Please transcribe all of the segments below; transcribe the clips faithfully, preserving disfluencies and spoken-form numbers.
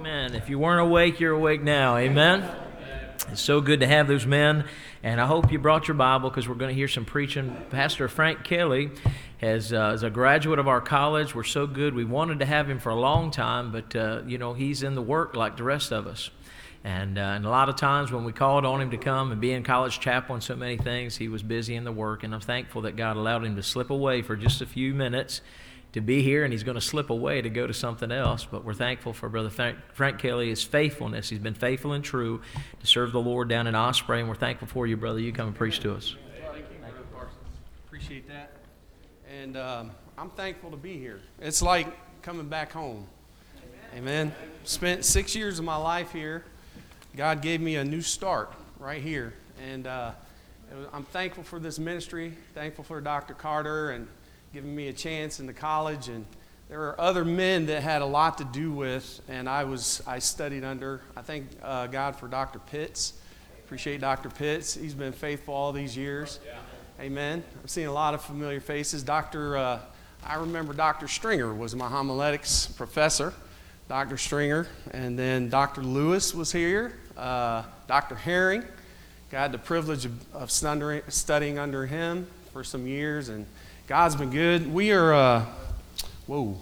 Amen. If you weren't awake, you're awake now. Amen. It's so good to have those men, and I hope you brought your Bible because we're going to hear some preaching. Pastor Frank Kelly has, uh, is a graduate of our college. We're so good. We wanted to have him for a long time, but, uh, you know, he's in the work like the rest of us. And, uh, and a lot of times when we called on him to come and be in college chapel and so many things, he was busy in the work, and I'm thankful that God allowed him to slip away for just a few minutes to be here, and he's going to slip away to go to something else. But we're thankful for Brother Frank, Frank Kelly, his faithfulness. He's been faithful and true to serve the Lord down in Osprey, and we're thankful for you, brother. You come and preach to us. Thank you, Brother Parsons. Appreciate that. And um, I'm thankful to be here. It's like coming back home. Amen. Amen. Spent six years of my life here. God gave me a new start right here. And uh, I'm thankful for this ministry, thankful for Doctor Carter and giving me a chance in the college, and there are other men that had a lot to do with, and I was I studied under. I thank uh, God for Doctor Pitts. Appreciate Doctor Pitts. He's been faithful all these years. Yeah. Amen. I've seen a lot of familiar faces. Doctor Uh, I remember Doctor Stringer was my homiletics professor. Doctor Stringer, and then Doctor Lewis was here. Uh, Doctor Herring. Got the privilege of, of studying, studying under him for some years, and God's been good. We are, uh, whoa,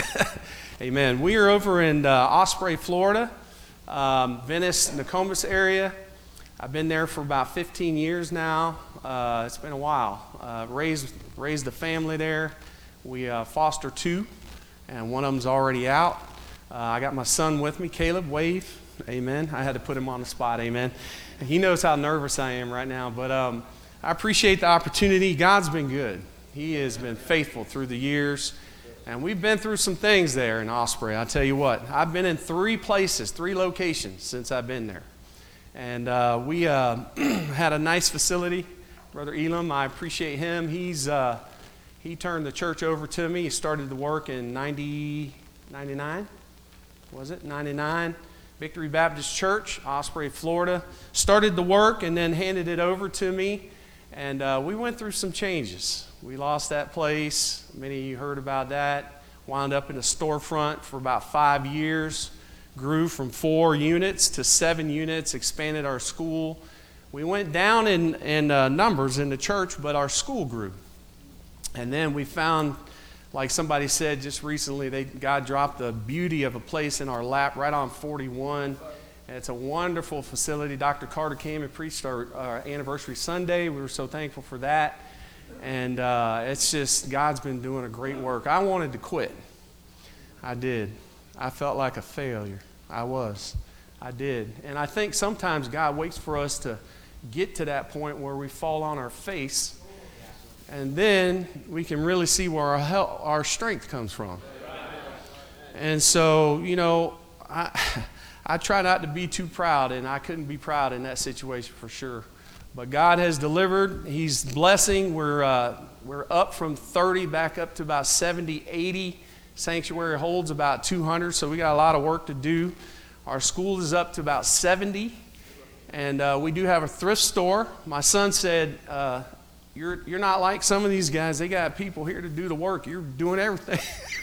amen. We are over in uh, Osprey, Florida, um, Venice, Nokomis area. I've been there for about fifteen years now. Uh, it's been a while. Uh, raised raised a family there. We uh, foster two, and one of them's already out. Uh, I got my son with me, Caleb. Wave, amen. I had to put him on the spot, amen. And he knows how nervous I am right now, but um, I appreciate the opportunity. God's been good. He has been faithful through the years, and we've been through some things there in Osprey. I tell you what, I've been in three places, three locations since I've been there, and uh, we uh, had a nice facility. Brother Elam, I appreciate him. He's uh, he turned the church over to me. He started the work in ninety, ninety-nine, was it? ninety-nine, Victory Baptist Church, Osprey, Florida. Started the work and then handed it over to me, and uh, we went through some changes. We lost that place. Many of you heard about that. Wound up in a storefront for about five years. Grew from four units to seven units. Expanded our school. We went down in, in uh, numbers in the church, but our school grew. And then we found, like somebody said just recently, they, God dropped the beauty of a place in our lap right on forty-one. And it's a wonderful facility. Doctor Carter came and preached our, our anniversary Sunday. We were so thankful for that. And uh, it's just, God's been doing a great work. I wanted to quit. I did. I felt like a failure. I was. I did. And I think sometimes God waits for us to get to that point where we fall on our face, and then we can really see where our help, our strength comes from. And so, you know, I, I try not to be too proud, and I couldn't be proud in that situation for sure. But God has delivered. He's blessing. We're uh, we're up from thirty back up to about seventy, eighty. Sanctuary holds about two hundred, so we got a lot of work to do. Our school is up to about seventy, and uh, we do have a thrift store. My son said, uh, "You're you're not like some of these guys. They got people here to do the work. You're doing everything."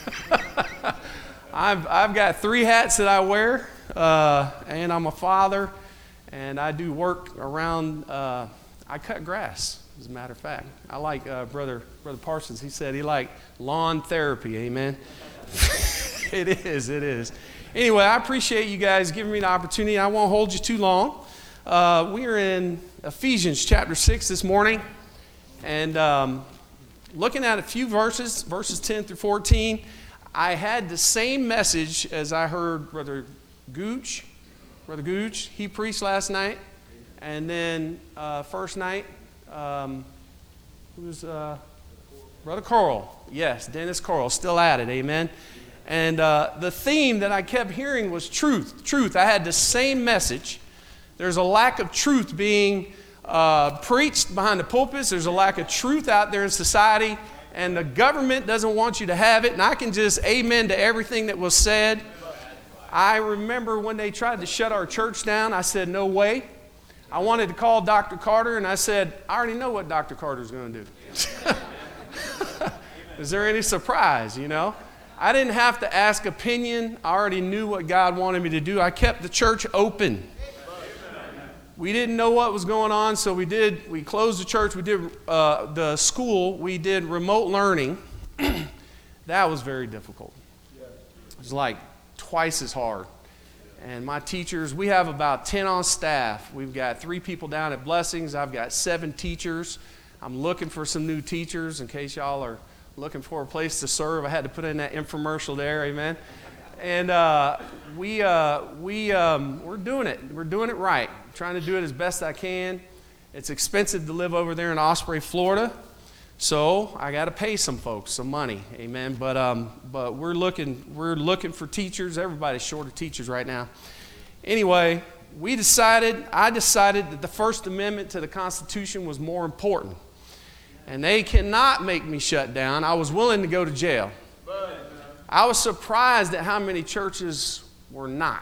I've I've got three hats that I wear, uh, and I'm a father. And I do work around, uh, I cut grass, as a matter of fact. I like uh, Brother Brother Parsons. He said he liked lawn therapy, amen? It is, it is. Anyway, I appreciate you guys giving me the opportunity. I won't hold you too long. Uh, we are in Ephesians chapter six this morning. And um, looking at a few verses, verses ten through fourteen, I had the same message as I heard Brother Gooch. Brother Gooch, he preached last night, and then uh, first night, um, who was uh, Brother Coral? Yes, Dennis Coral, still at it, amen. And uh, the theme that I kept hearing was truth, truth. I had the same message. There's a lack of truth being uh, preached behind the pulpits. There's a lack of truth out there in society, and the government doesn't want you to have it. And I can just amen to everything that was said. I remember when they tried to shut our church down, I said, no way. I wanted to call Doctor Carter, and I said, I already know what Doctor Carter's going to do. Is there any surprise, you know? I didn't have to ask opinion. I already knew what God wanted me to do. I kept the church open. We didn't know what was going on, so we did. We closed the church. We did uh, the school. We did remote learning. That was very difficult. It was like twice as hard. And my teachers, we have about ten on staff. We've got three people down at Blessings. I've got seven teachers. I'm looking for some new teachers in case y'all are looking for a place to serve. I had to put in that infomercial there, amen. And uh, we, uh, we, um, we're doing it. We're doing it right. I'm trying to do it as best I can. It's expensive to live over there in Osprey, Florida. So I got to pay some folks some money, amen. But um, but we're looking we're looking for teachers. Everybody's short of teachers right now. Anyway, we decided. I decided that the First Amendment to the Constitution was more important, and they cannot make me shut down. I was willing to go to jail. I was surprised at how many churches were not,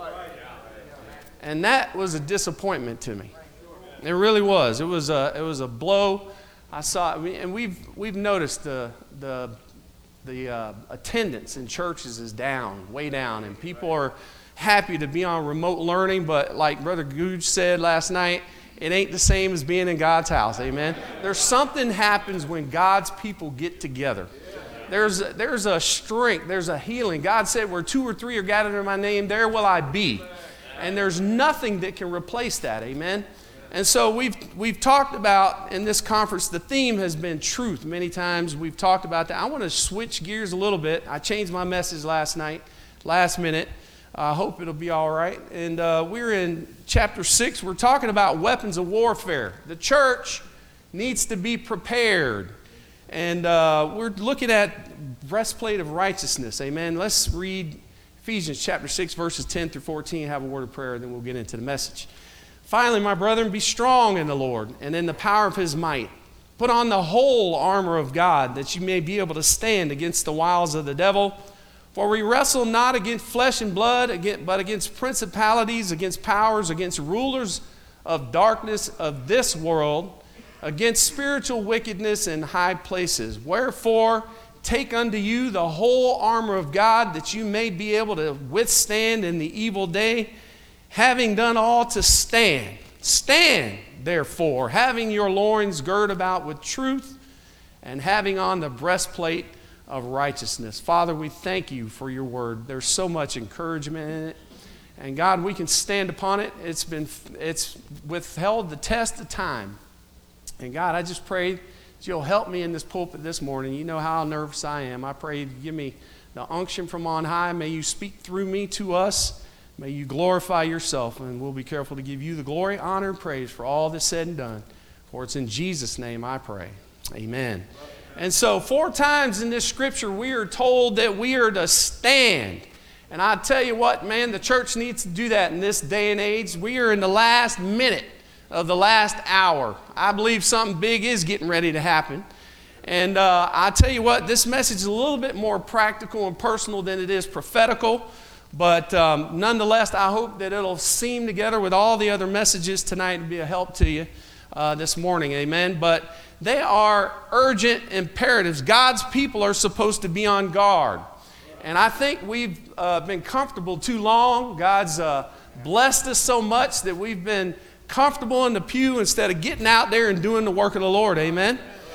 and that was a disappointment to me. It really was. It was a it was a blow. I saw, and we've we've noticed the the the uh, attendance in churches is down, way down, and people are happy to be on remote learning. But like Brother Googe said last night, it ain't the same as being in God's house. Amen. There's something happens when God's people get together. There's there's a strength, there's a healing. God said, "Where two or three are gathered in my name, there will I be," and there's nothing that can replace that. Amen. And so we've we've talked about in this conference, the theme has been truth. Many times we've talked about that. I want to switch gears a little bit. I changed my message last night, last minute. I hope it'll be all right. And uh, we're in chapter six. We're talking about weapons of warfare. The church needs to be prepared. And uh, we're looking at breastplate of righteousness. Amen. Let's read Ephesians chapter six, verses ten through fourteen. Have a word of prayer, then we'll get into the message. Finally, my brethren, be strong in the Lord and in the power of his might. Put on the whole armor of God, that you may be able to stand against the wiles of the devil. For we wrestle not against flesh and blood, but against principalities, against powers, against rulers of darkness of this world, against spiritual wickedness in high places. Wherefore, take unto you the whole armor of God, that you may be able to withstand in the evil day, having done all to stand. Stand, therefore, having your loins girt about with truth, and having on the breastplate of righteousness. Father, we thank you for your word. There's so much encouragement in it. And God, we can stand upon it. It's been, it's withheld the test of time. And God, I just pray that you'll help me in this pulpit this morning. You know how nervous I am. I pray you give me the unction from on high. May you speak through me to us. May you glorify yourself, and we'll be careful to give you the glory, honor, and praise for all that's said and done. For it's in Jesus' name I pray. Amen. And so four times in this scripture we are told that we are to stand. And I tell you what, man, the church needs to do that in this day and age. We are in the last minute of the last hour. I believe something big is getting ready to happen. And uh, I tell you what, this message is a little bit more practical and personal than it is prophetical. But um, nonetheless, I hope that it'll seam together with all the other messages tonight and be a help to you uh, this morning. Amen. But they are urgent imperatives. God's people are supposed to be on guard. And I think we've uh, been comfortable too long. God's uh, blessed us so much that we've been comfortable in the pew instead of getting out there and doing the work of the Lord. Amen.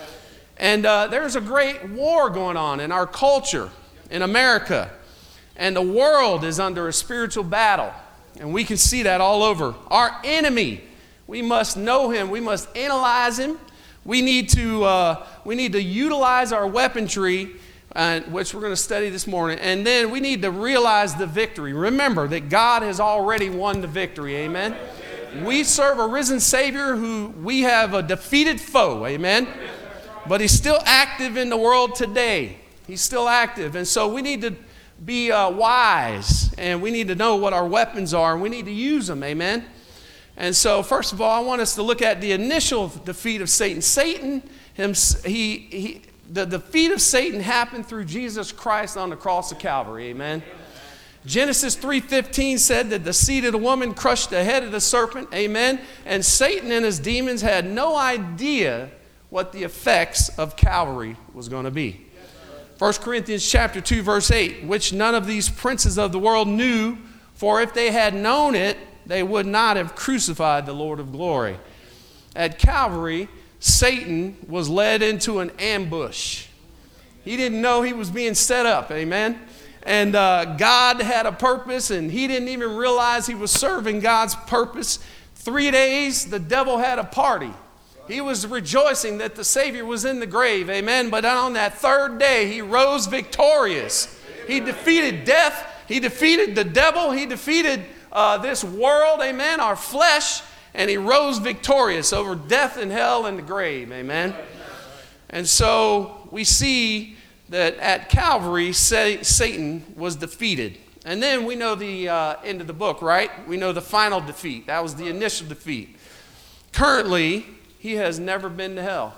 And uh, there's a great war going on in our culture, in America. And the world is under a spiritual battle. And we can see that all over. Our enemy, we must know him. We must analyze him. We need to, uh, we need to utilize our weaponry, uh, which we're going to study this morning. And then we need to realize the victory. Remember that God has already won the victory. Amen. We serve a risen Savior who we have a defeated foe. Amen. But he's still active in the world today. He's still active. And so we need to be uh, wise, and we need to know what our weapons are, and we need to use them. Amen. And so first of all, I want us to look at the initial defeat of Satan. Satan, him, he, he, the defeat of Satan happened through Jesus Christ on the cross of Calvary. Amen. Genesis three fifteen said that the seed of the woman crushed the head of the serpent. Amen. And Satan and his demons had no idea what the effects of Calvary was going to be. First Corinthians chapter two, verse eight, which none of these princes of the world knew, for if they had known it, they would not have crucified the Lord of glory. At Calvary, Satan was led into an ambush. He didn't know he was being set up, amen? And uh, God had a purpose, and he didn't even realize he was serving God's purpose. Three days, the devil had a party. He was rejoicing that the Savior was in the grave, amen? But on that third day, he rose victorious. He defeated death. He defeated the devil. He defeated uh, this world, amen, our flesh. And he rose victorious over death and hell and the grave, amen? And so we see that at Calvary, Satan was defeated. And then we know the uh, end of the book, right? We know the final defeat. That was the initial defeat. Currently, he has never been to hell.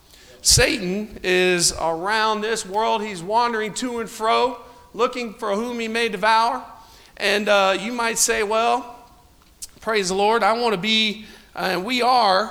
Satan is around this world. He's wandering to and fro, looking for whom he may devour. And uh, you might say, well, praise the Lord, I want to be, and uh, we are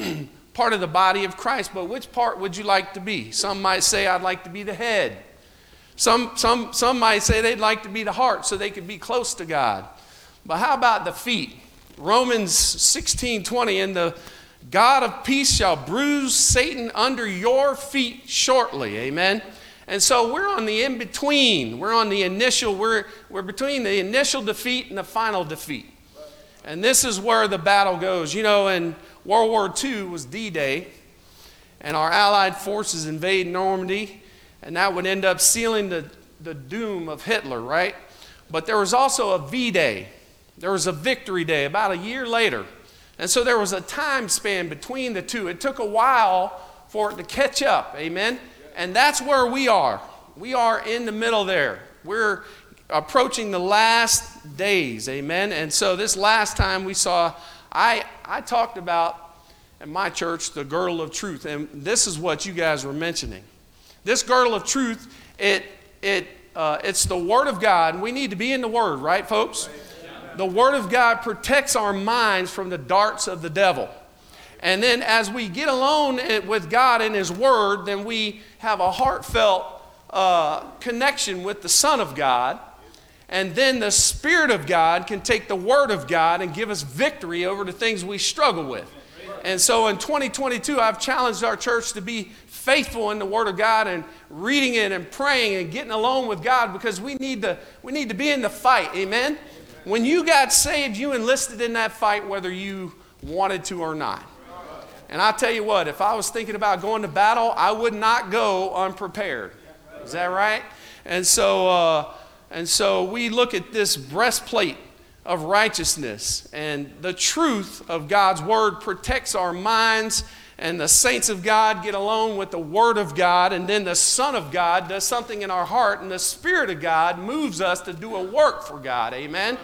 part of the body of Christ, but which part would you like to be? Some might say, I'd like to be the head. Some, some, some might say they'd like to be the heart so they could be close to God. But how about the feet? Romans sixteen twenty, and the God of peace shall bruise Satan under your feet shortly. Amen. And so we're on the in-between. We're on the initial, we're, we're between the initial defeat and the final defeat. And this is where the battle goes. You know, in World War Two was D-Day, and our Allied forces invade Normandy, and that would end up sealing the, the doom of Hitler, right? But there was also a V-Day. There was a Victory Day about a year later. And so there was a time span between the two. It took a while for it to catch up, amen? And that's where we are. We are in the middle there. We're approaching the last days, amen? And so this last time we saw, I, I talked about in my church the girdle of truth, and this is what you guys were mentioning. This girdle of truth, it, it, uh, it's the Word of God, and we need to be in the Word, right, folks? The Word of God protects our minds from the darts of the devil. And then as we get alone with God and His Word, then we have a heartfelt uh, connection with the Son of God. And then the Spirit of God can take the Word of God and give us victory over the things we struggle with. And so in twenty twenty-two, I've challenged our church to be faithful in the Word of God and reading it and praying and getting alone with God, because we need to, we need to be in the fight. Amen? When you got saved, you enlisted in that fight whether you wanted to or not. And I'll tell you what, if I was thinking about going to battle, I would not go unprepared. Is that right? And so, uh, and so we look at this breastplate of righteousness, and the truth of God's Word protects our minds, and the saints of God get alone with the Word of God, and then the Son of God does something in our heart, and the Spirit of God moves us to do a work for God. Amen?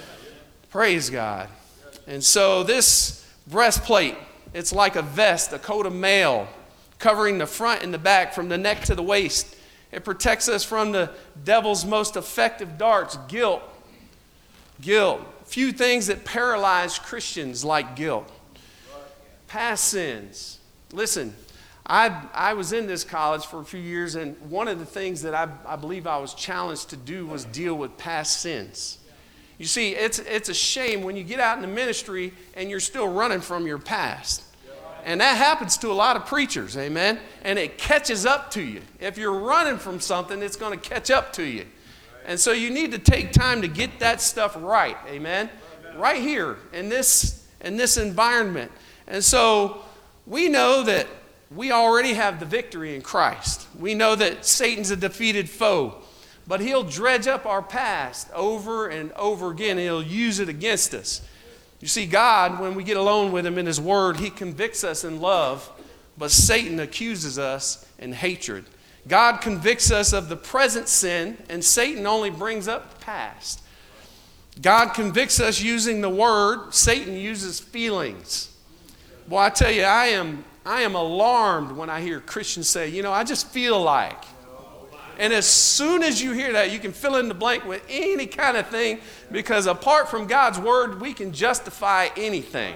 Praise God. And so this breastplate, it's like a vest, a coat of mail, covering the front and the back from the neck to the waist. It protects us from the devil's most effective darts, guilt. Guilt. Few things that paralyze Christians like guilt. Past sins. Listen, I, I was in this college for a few years, and one of the things that I, I believe I was challenged to do was deal with past sins. You see, it's, it's a shame when you get out in the ministry and you're still running from your past. And that happens to a lot of preachers, amen? And it catches up to you. If you're running from something, it's going to catch up to you. And so you need to take time to get that stuff right, amen? Right here in this, in this environment. And so we know that we already have the victory in Christ. We know that Satan's a defeated foe. But he'll dredge up our past over and over again. He'll use it against us. You see, God, when we get alone with Him in His Word, He convicts us in love, but Satan accuses us in hatred. God convicts us of the present sin, and Satan only brings up the past. God convicts us using the Word. Satan uses feelings. Boy, I tell you, I am, I am alarmed when I hear Christians say, you know, I just feel like. And as soon as you hear that, you can fill in the blank with any kind of thing, because apart from God's Word, we can justify anything.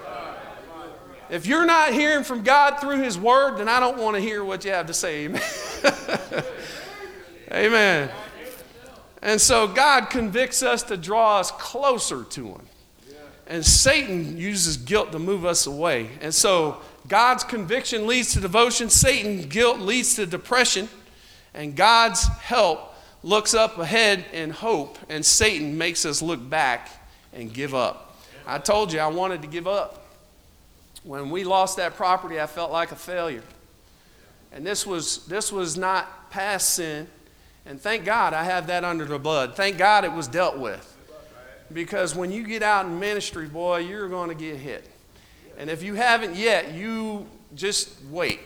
If you're not hearing from God through His Word, then I don't want to hear what you have to say. Amen. And so God convicts us to draw us closer to him. And Satan uses guilt to move us away. And so God's conviction leads to devotion. Satan's guilt leads to depression. And God's help looks up ahead in hope. And Satan makes us look back and give up. I told you I wanted to give up. When we lost that property, I felt like a failure. And this was, this was not past sin. And thank God I have that under the blood. Thank God it was dealt with. Because when you get out in ministry, boy, you're going to get hit. And if you haven't yet, you just wait.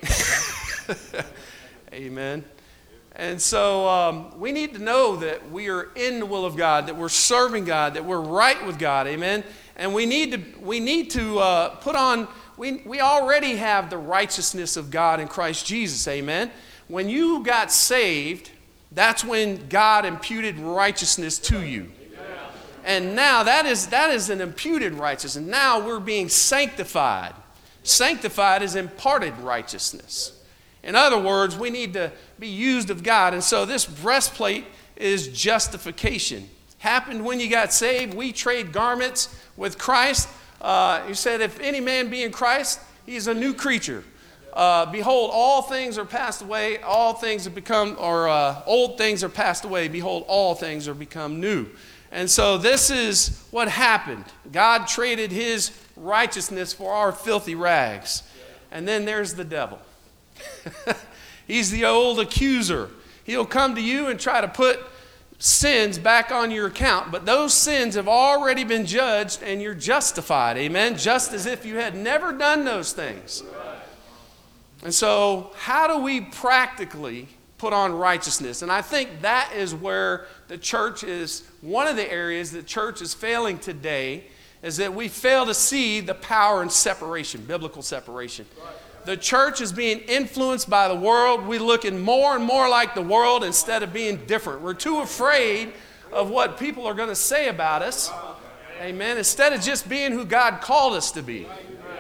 Amen. And so um, we need to know that we are in the will of God, that we're serving God, that we're right with God. Amen. And we need to, we need to uh, put on, we, we already have the righteousness of God in Christ Jesus. Amen. When you got saved, that's when God imputed righteousness to you. And now that is, that is an imputed righteousness. Now we're being sanctified. Sanctified is imparted righteousness. In other words, we need to be used of God. And so this breastplate is justification. Happened when you got saved. We trade garments with Christ. Uh, he said, if any man be in Christ, he's a new creature. Uh, behold, all things are passed away. All things have become, or uh, old things are passed away. Behold, all things are become new. And so this is what happened. God traded his righteousness for our filthy rags. And then there's the devil. He's the old accuser. He'll come to you and try to put sins back on your account. But those sins have already been judged and you're justified. Amen? Just as if you had never done those things. And so how do we practically put on righteousness? And I think that is where the church is, one of the areas the church is failing today, is that we fail to see the power in separation, biblical separation. The church is being influenced by the world. We're looking more and more like the world instead of being different. We're too afraid of what people are going to say about us. Amen. Instead of just being who God called us to be.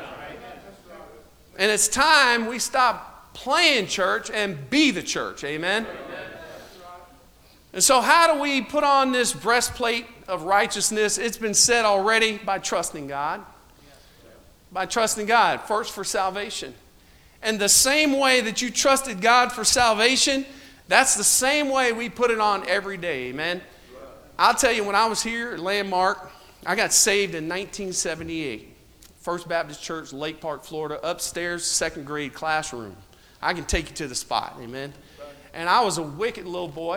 And it's time we stop playing church and be the church. Amen. And so how do we put on this breastplate of righteousness? It's been said already, by trusting God. By trusting God, first for salvation. And the same way that you trusted God for salvation, that's the same way we put it on every day. Amen. I'll tell you, when I was here at Landmark, I got saved in nineteen seventy-eight. First Baptist Church, Lake Park, Florida, upstairs, second grade classroom. I can take you to the spot, amen. And I was a wicked little boy.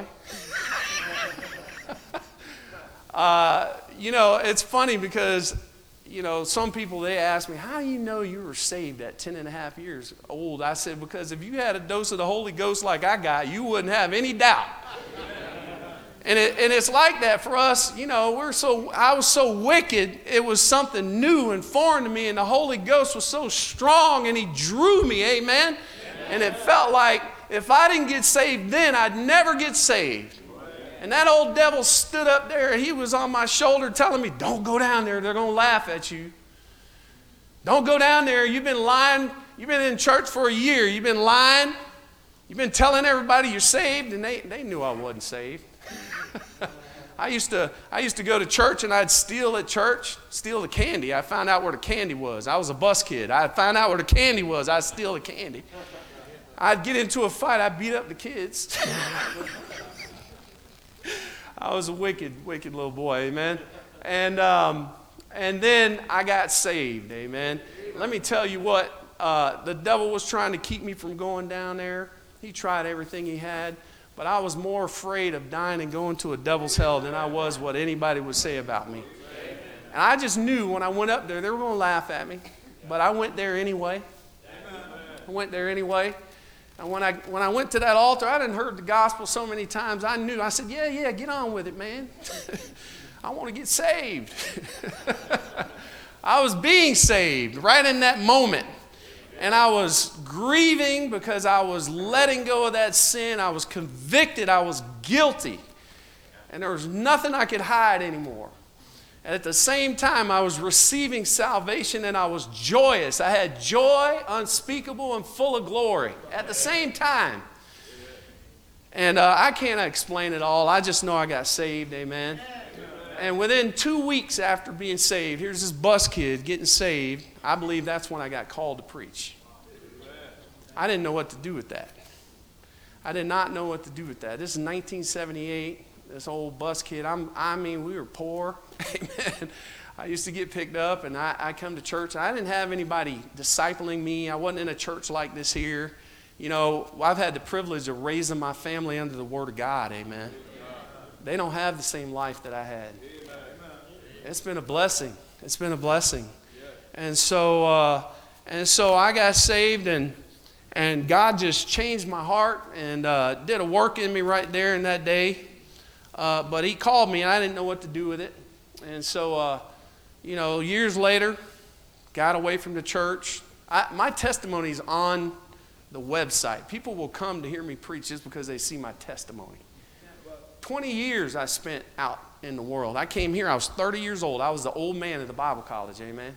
uh, you know, it's funny because, you know, some people, they ask me, how do you know you were saved at ten and a half years old? I said, because if you had a dose of the Holy Ghost like I got, you wouldn't have any doubt. And, it, and it's like that for us. You know, we're so, I was so wicked, it was something new and foreign to me, and the Holy Ghost was so strong, and he drew me, amen? Amen. And it felt like if I didn't get saved then, I'd never get saved. And that old devil stood up there, and he was on my shoulder telling me, don't go down there, they're going to laugh at you. Don't go down there, you've been lying, you've been in church for a year, you've been lying, you've been telling everybody you're saved, and they, they knew I wasn't saved. I used to I used to go to church and I'd steal at church, steal the candy. I found out where the candy was. I was a bus kid. I found out where the candy was. I'd steal the candy. I'd get into a fight. I'd beat up the kids. I was a wicked, wicked little boy, amen. And um, and then I got saved, amen. Let me tell you what, uh, the devil was trying to keep me from going down there. He tried everything he had. But I was more afraid of dying and going to a devil's hell than I was what anybody would say about me. And I just knew when I went up there, they were going to laugh at me. But I went there anyway. I went there anyway. And when I, when I went to that altar, I didn't heard the gospel so many times. I knew. I said, yeah, yeah, get on with it, man. I want to get saved. I was being saved right in that moment. And I was grieving because I was letting go of that sin. I was convicted. I was guilty. And there was nothing I could hide anymore. And at the same time, I was receiving salvation and I was joyous. I had joy unspeakable and full of glory at the same time. And uh, I can't explain it all. I just know I got saved, amen. And within two weeks after being saved, here's this bus kid getting saved. I believe that's when I got called to preach. I didn't know what to do with that. I did not know what to do with that. This is nineteen seventy-eight. This old bus kid, I'm, I mean, we were poor. Amen. I used to get picked up, and I, I come to church. I didn't have anybody discipling me. I wasn't in a church like this here. You know, I've had the privilege of raising my family under the Word of God. Amen. They don't have the same life that I had. It's been a blessing. It's been a blessing. And so, uh, and so I got saved, and and God just changed my heart and uh, did a work in me right there in that day. Uh, but he called me, and I didn't know what to do with it. And so, uh, you know, years later, got away from the church. I, my testimony's on the website. People will come to hear me preach just because they see my testimony. twenty years I spent out in the world. I came here, I was thirty years old. I was the old man at the Bible college, amen.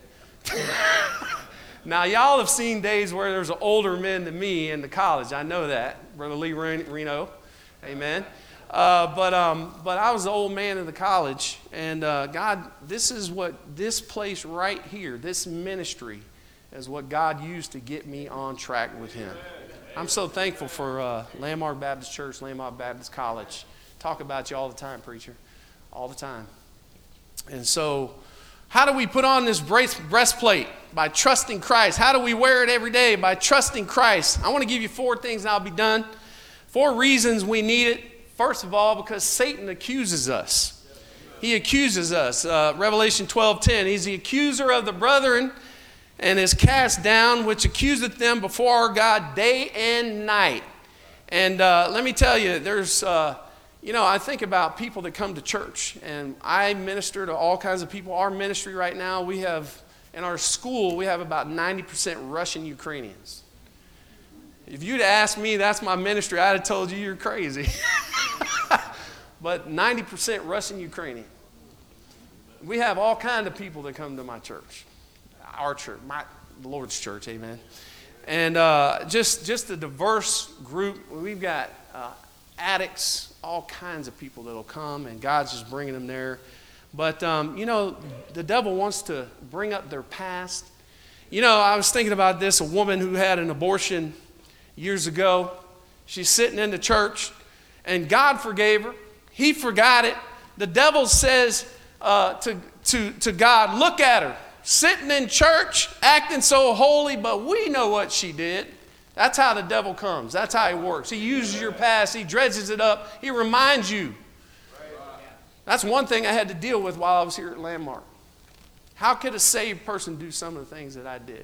Now, y'all have seen days where there's older men than me in the college. I know that. Brother Lee Reno, amen. Uh, but um, but I was the old man in the college, and uh, God, this is what this place right here, this ministry, is what God used to get me on track with Him. I'm so thankful for uh, Landmark Baptist Church, Landmark Baptist College. Talk about you all the time, preacher, all the time. And so, how do we put on this breastplate? By trusting Christ. How do we wear it every day? By trusting Christ. I want to give you four things, and I'll be done. Four reasons we need it. First of all, because Satan accuses us. He accuses us. Uh, Revelation twelve ten, he's the accuser of the brethren and is cast down, which accuseth them before our God day and night. And uh, let me tell you, there's, uh, you know, I think about people that come to church, and I minister to all kinds of people. Our ministry right now, we have, in our school, we have about ninety percent Russian Ukrainians. If you'd asked me that's my ministry, I'd have told you you're crazy. But ninety percent Russian Ukrainian. We have all kinds of people that come to my church. Our church, my the Lord's church, amen. And uh, just, just a diverse group. We've got uh, addicts, all kinds of people that'll come, and God's just bringing them there. But, um, you know, the devil wants to bring up their past. You know, I was thinking about this, a woman who had an abortion years ago. She's sitting in the church, and God forgave her. He forgot it. The devil says uh, to, to, to God, look at her, sitting in church, acting so holy, but we know what she did. That's how the devil comes. That's how he works. He uses your past. He dredges it up. He reminds you. That's one thing I had to deal with while I was here at Landmark. How could a saved person do some of the things that I did?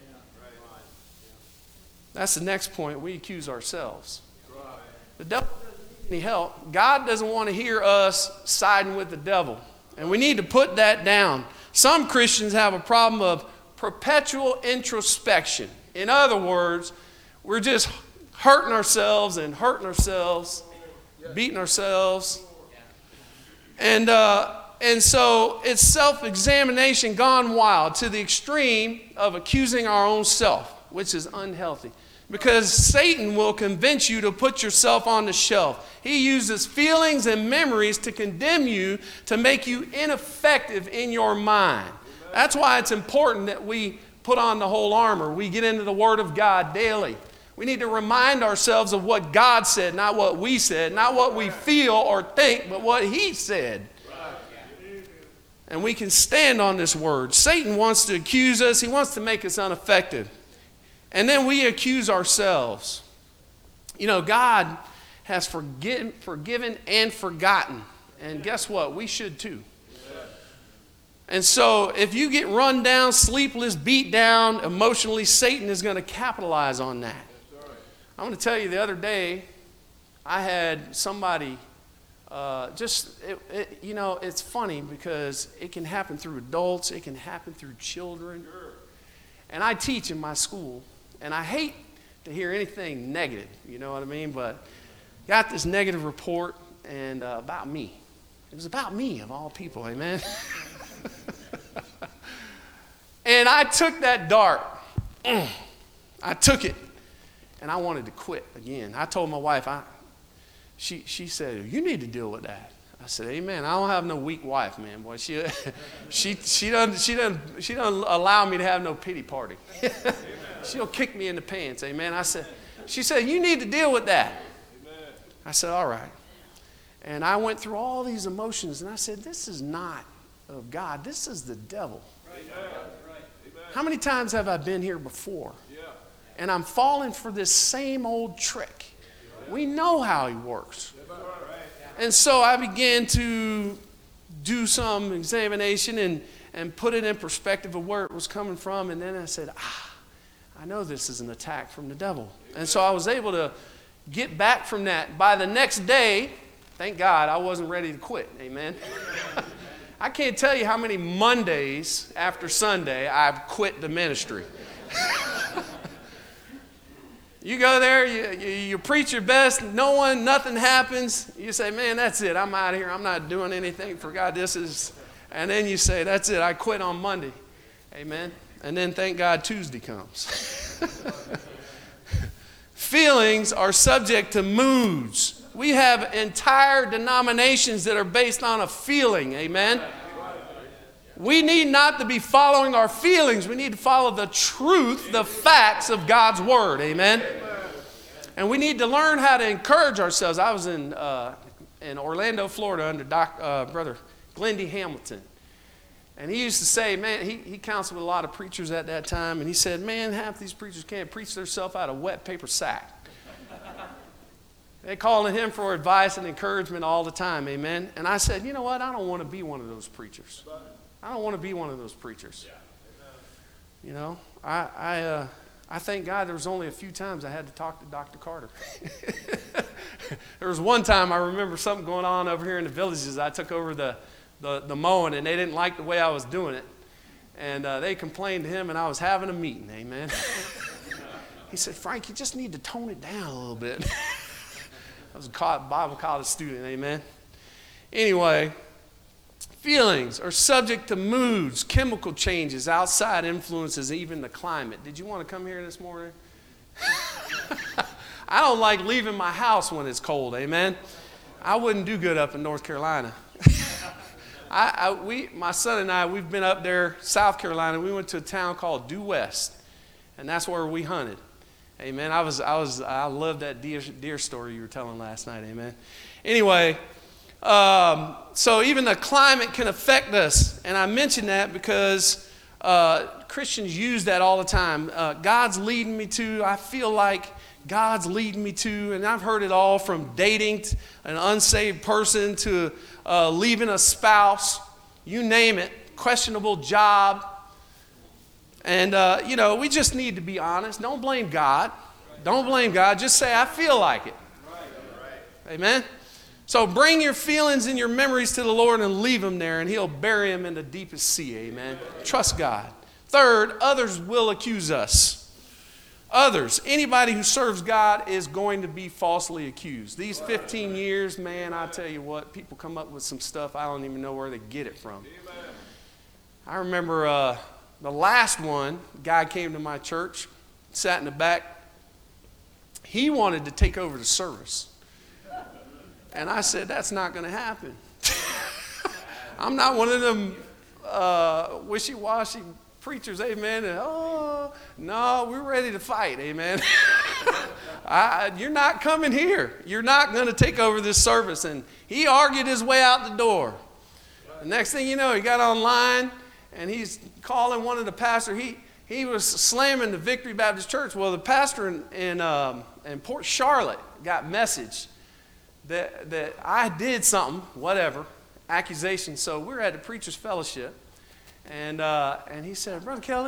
That's the next point. We accuse ourselves. The devil doesn't need any help. God doesn't want to hear us siding with the devil. And we need to put that down. Some Christians have a problem of perpetual introspection. In other words, we're just hurting ourselves and hurting ourselves, beating ourselves. And, uh, and so it's self-examination gone wild to the extreme of accusing our own self, which is unhealthy. Because Satan will convince you to put yourself on the shelf. He uses feelings and memories to condemn you, to make you ineffective in your mind. That's why it's important that we put on the whole armor. We get into the Word of God daily. We need to remind ourselves of what God said, not what we said, not what we feel or think, but what He said. And we can stand on this Word. Satan wants to accuse us. He wants to make us ineffective. And then we accuse ourselves. You know, God has forgiven, forgiven and forgotten. And guess what? We should too. And so if you get run down, sleepless, beat down, emotionally, Satan is going to capitalize on that. I want to tell you, the other day, I had somebody uh, just, it, it, you know, it's funny because it can happen through adults. It can happen through children. And I teach in my school. And I hate to hear anything negative, you know what I mean? But got this negative report and uh, about me. It was about me, of all people, amen? And I took that dart. I took it. And I wanted to quit again. I told my wife, I, she, she said, you need to deal with that. I said, amen. I don't have no weak wife, man. Boy, she, she, she doesn't, she doesn't, she doesn't allow me to have no pity party. She'll kick me in the pants, amen. I said, she said, you need to deal with that. Amen. I said, all right. And I went through all these emotions, and I said, this is not of God. This is the devil. Right. How many times have I been here before? Yeah. And I'm falling for this same old trick. We know how he works. And so I began to do some examination and, and put it in perspective of where it was coming from. And then I said, ah, I know this is an attack from the devil. And so I was able to get back from that. By the next day, thank God, I wasn't ready to quit. Amen. I can't tell you how many Mondays after Sunday I've quit the ministry. You go there, you, you, you preach your best, no one, nothing happens. You say, man, that's it. I'm out of here. I'm not doing anything for God. This is, and then you say, that's it. I quit on Monday. Amen. And then thank God Tuesday comes. Feelings are subject to moods. We have entire denominations that are based on a feeling. Amen. We need not to be following our feelings. We need to follow the truth, the facts of God's word. Amen. And we need to learn how to encourage ourselves. I was in uh, in Orlando, Florida, under Doc, uh, Brother Glendy Hamilton. And he used to say, man, he, he counseled with a lot of preachers at that time. And he said, man, half these preachers can't preach themselves out of a wet paper sack. They calling him for advice and encouragement all the time. Amen. And I said, you know what? I don't want to be one of those preachers. I don't want to be one of those preachers. You know, I I, uh, I thank God there was only a few times I had to talk to Doctor Carter. There was one time I remember something going on over here in the villages. I took over the, the, the mowing, and they didn't like the way I was doing it. And uh, they complained to him, and I was having a meeting. Amen. He said, Frank, you just need to tone it down a little bit. I was a Bible college student. Amen. Anyway, feelings are subject to moods, chemical changes, outside influences, even the climate. Did you want to come here this morning? I don't like leaving my house when it's cold, amen? I wouldn't do good up in North Carolina. I, I, we, my son and I, we've been up there, South Carolina. We went to a town called Due West, and that's where we hunted. Amen. I was, I was, I loved that deer, deer story you were telling last night. Amen. Anyway. Um, so even the climate can affect us. And I mention that because uh, Christians use that all the time. Uh, God's leading me to, I feel like God's leading me to, and I've heard it all from dating an unsaved person to uh, leaving a spouse, you name it, questionable job. And, uh, you know, we just need to be honest. Don't blame God. Don't blame God. Just say, I feel like it. Amen. So bring your feelings and your memories to the Lord and leave them there, and he'll bury them in the deepest sea. Amen. Trust God. Third, others will accuse us. Others, anybody who serves God is going to be falsely accused. These fifteen years, man, I tell you what, people come up with some stuff I don't even know where they get it from. I remember uh, the last one, a guy came to my church, sat in the back. He wanted to take over the service. And I said, that's not going to happen. I'm not one of them uh, wishy-washy preachers, amen. And, oh, no, we're ready to fight, amen. I, you're not coming here. You're not going to take over this service. And he argued his way out the door. The next thing you know, he got online, and he's calling one of the pastors. He, he was slamming the Victory Baptist Church. Well, the pastor in, in, um, in Port Charlotte got message that that I did something, whatever, accusation. So we're at the Preacher's Fellowship, and uh, and he said, Brother Kelly,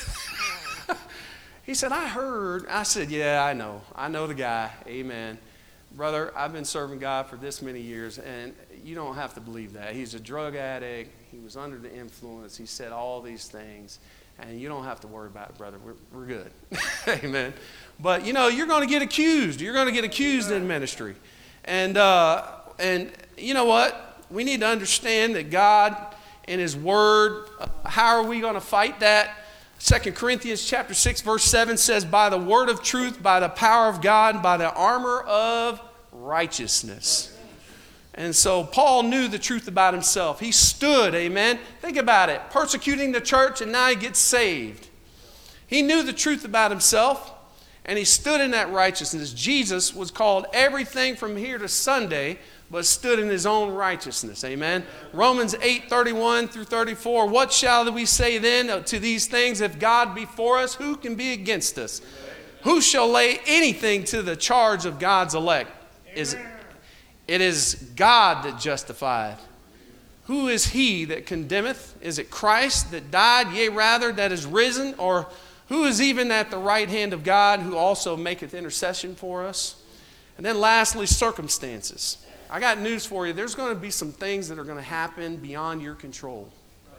he said, I heard. I said, yeah, I know. I know the guy. Amen. Brother, I've been serving God for this many years, and you don't have to believe that. He's a drug addict. He was under the influence. He said all these things, and you don't have to worry about it, brother. We're, we're good. Amen. But, you know, you're going to get accused. You're going to get accused in ministry. And, uh, and you know what? We need to understand that God and his word, uh, how are we going to fight that? Second Corinthians chapter six, verse seven says, by the word of truth, by the power of God, by the armor of righteousness. And so Paul knew the truth about himself. He stood, amen. Think about it, persecuting the church, and now he gets saved. He knew the truth about himself, and he stood in that righteousness. Jesus was called everything from here to Sunday, but stood in his own righteousness, amen. Romans eight, thirty-one through thirty-four, what shall we say then to these things? If God be for us, who can be against us? Who shall lay anything to the charge of God's elect? Is it, it is God that justifieth. Who is he that condemneth? Is it Christ that died, yea rather that is risen? Or who is even at the right hand of God, who also maketh intercession for us? And then lastly, circumstances. I got news for you. There's going to be some things that are going to happen beyond your control.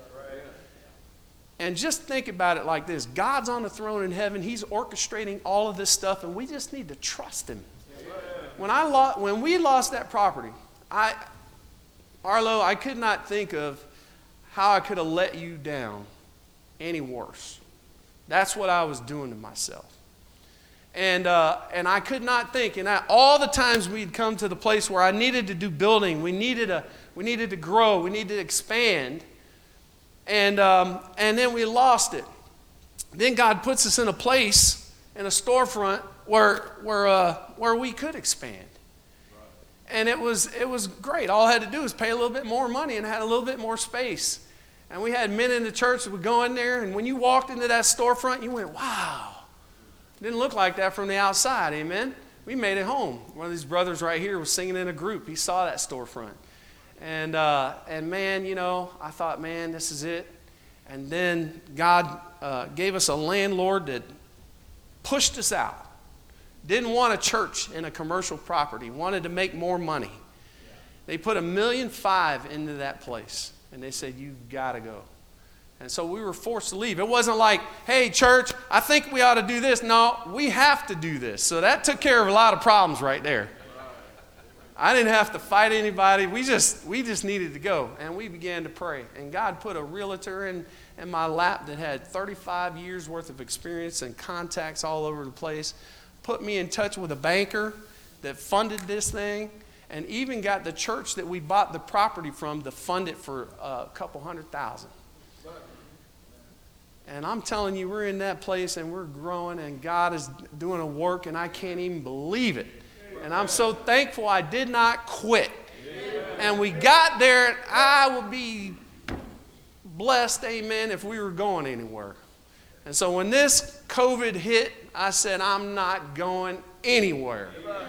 And just think about it like this. God's on the throne in heaven. He's orchestrating all of this stuff, and we just need to trust him. When I lost, when we lost that property, I, Arlo, I could not think of how I could have let you down any worse. That's what I was doing to myself. And uh, and I could not think. And I, all the times we'd come to the place where I needed to do building, we needed a, we needed to grow, we needed to expand, and um, and then we lost it. Then God puts us in a place, in a storefront where where uh, where we could expand. And it was it was great. All I had to do was pay a little bit more money and had a little bit more space. And we had men in the church that would go in there, and when you walked into that storefront, you went, wow. Didn't look like that from the outside, amen? We made it home. One of these brothers right here was singing in a group. He saw that storefront. And, uh, and man, you know, I thought, man, this is it. And then God uh, gave us a landlord that pushed us out. Didn't want a church in a commercial property. Wanted to make more money. They put a million five into that place. And they said, you've got to go. And so we were forced to leave. It wasn't like, hey, church, I think we ought to do this. No, we have to do this. So that took care of a lot of problems right there. I didn't have to fight anybody. We just we just needed to go. And we began to pray. And God put a realtor in, in my lap that had thirty-five years worth of experience and contacts all over the place. Put me in touch with a banker that funded this thing. And even got the church that we bought the property from to fund it for a couple hundred thousand. And I'm telling you, we're in that place and we're growing and God is doing a work and I can't even believe it. And I'm so thankful I did not quit. And we got there. I would be blessed, amen, if we were going anywhere. And so when this COVID hit, I said, I'm not going anywhere.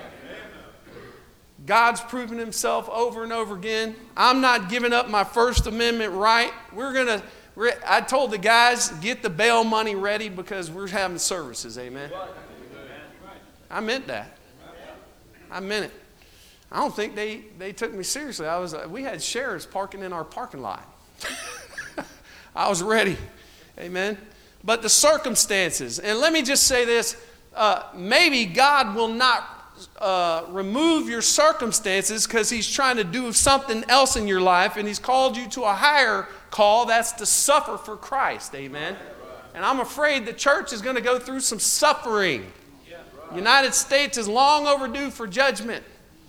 God's proven himself over and over again. I'm not giving up my First Amendment right. We're going to... I told the guys, get the bail money ready because we're having services, amen. I meant that. I meant it. I don't think they, they took me seriously. I was, we had sheriffs parking in our parking lot. I was ready, amen. But the circumstances, and let me just say this, uh, maybe God will not uh, remove your circumstances because he's trying to do something else in your life and he's called you to a higher call, that's to suffer for Christ, amen. And I'm afraid the church is going to go through some suffering. The United States is long overdue for judgment.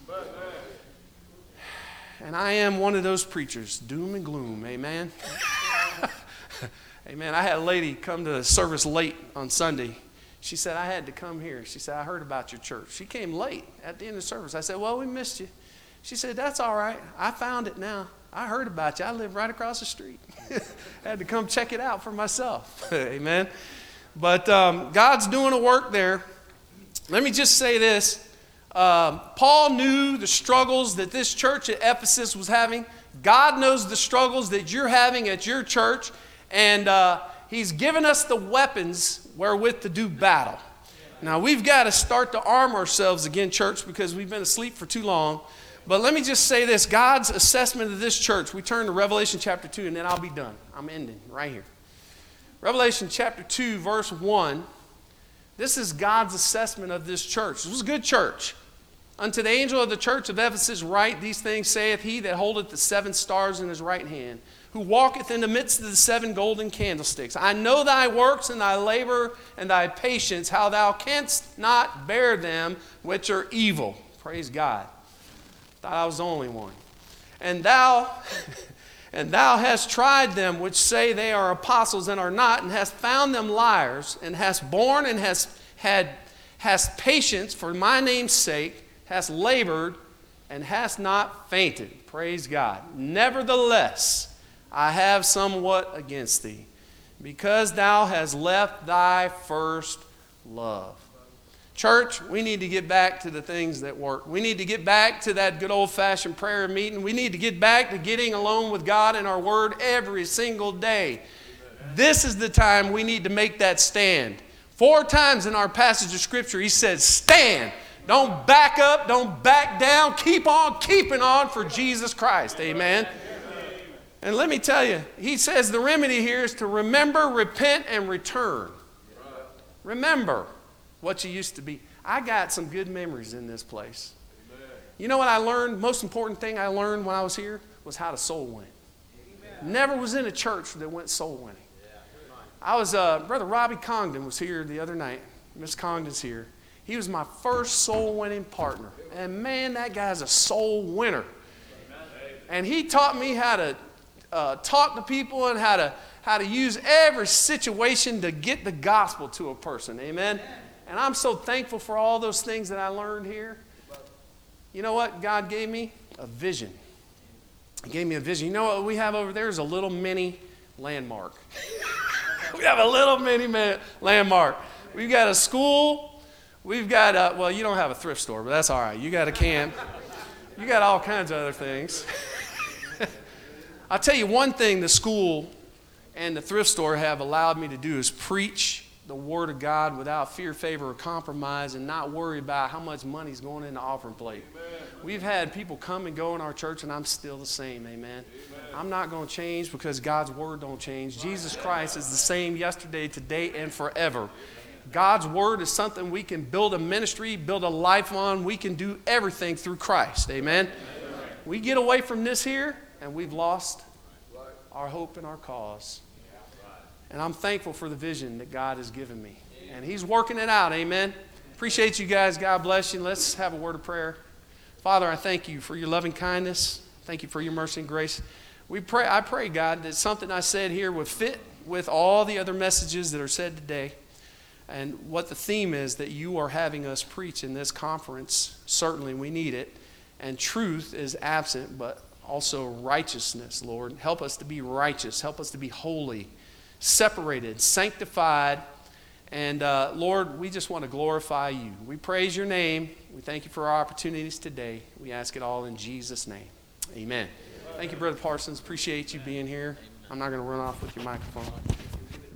And I am one of those preachers, doom and gloom, amen. Amen. I had a lady come to the service late on Sunday. She said, I had to come here. She said, I heard about your church. She came late at the end of the service. I said, well, we missed you. She said, that's all right. I found it now. I heard about you. I live right across the street. I had to come check it out for myself. Amen. But um, God's doing a work there. Let me just say this. Uh, Paul knew the struggles that this church at Ephesus was having. God knows the struggles that you're having at your church. And uh, he's given us the weapons wherewith to do battle. Now, we've got to start to arm ourselves again, church, because we've been asleep for too long. But let me just say this. God's assessment of this church. We turn to Revelation chapter two, and then I'll be done. I'm ending right here. Revelation chapter two, verse one. This is God's assessment of this church. This was a good church. Unto the angel of the church of Ephesus write, these things saith he that holdeth the seven stars in his right hand, who walketh in the midst of the seven golden candlesticks. I know thy works and thy labor and thy patience, how thou canst not bear them which are evil. Praise God. Thought I was the only one. And thou, and thou hast tried them which say they are apostles and are not, and hast found them liars, and hast borne and hast had hast patience for my name's sake, hast labored, and hast not fainted. Praise God. Nevertheless, I have somewhat against thee, because thou hast left thy first love. Church, we need to get back to the things that work. We need to get back to that good old-fashioned prayer meeting. We need to get back to getting alone with God and our Word every single day. This is the time we need to make that stand. Four times in our passage of Scripture, he says, stand. Don't back up. Don't back down. Keep on keeping on for Jesus Christ. Amen. And let me tell you, he says the remedy here is to remember, repent, and return. Remember what you used to be. I got some good memories in this place. You know what I learned? Most important thing I learned when I was here was how to soul win. Never was in a church that went soul winning. I was, uh, Brother Robbie Congdon was here the other night. Miss Congdon's here. He was my first soul winning partner. And man, that guy's a soul winner. And he taught me how to uh, talk to people and how to, how to use every situation to get the gospel to a person. Amen? And I'm so thankful for all those things that I learned here. You know what God gave me? A vision. He gave me a vision. You know what we have over there is a little mini landmark. We have a little mini man, landmark. We've got a school. We've got, a, well, you don't have a thrift store, but that's all right. You got a camp. You got all kinds of other things. I'll tell you one thing the school and the thrift store have allowed me to do is preach the Word of God without fear, favor, or compromise, and not worry about how much money's going in the offering plate. Amen. We've had people come and go in our church, and I'm still the same. Amen. Amen. I'm not going to change because God's Word don't change. Jesus Christ is the same yesterday, today, and forever. God's Word is something we can build a ministry, build a life on. We can do everything through Christ. Amen. Amen. We get away from this here, and we've lost our hope and our cause. And I'm thankful for the vision that God has given me. And He's working it out. Amen. Appreciate you guys. God bless you. Let's have a word of prayer. Father, I thank you for your loving kindness. Thank you for your mercy and grace. We pray. I pray, God, that something I said here would fit with all the other messages that are said today. And what the theme is that you are having us preach in this conference. Certainly we need it. And truth is absent, but also righteousness, Lord. Help us to be righteous. Help us to be holy, separated, sanctified. And uh, Lord, we just want to glorify you. We praise your name. We thank you for our opportunities today. We ask it all in Jesus' name. Amen. Thank you, Brother Parsons. Appreciate you being here. I'm not going to run off with your microphone.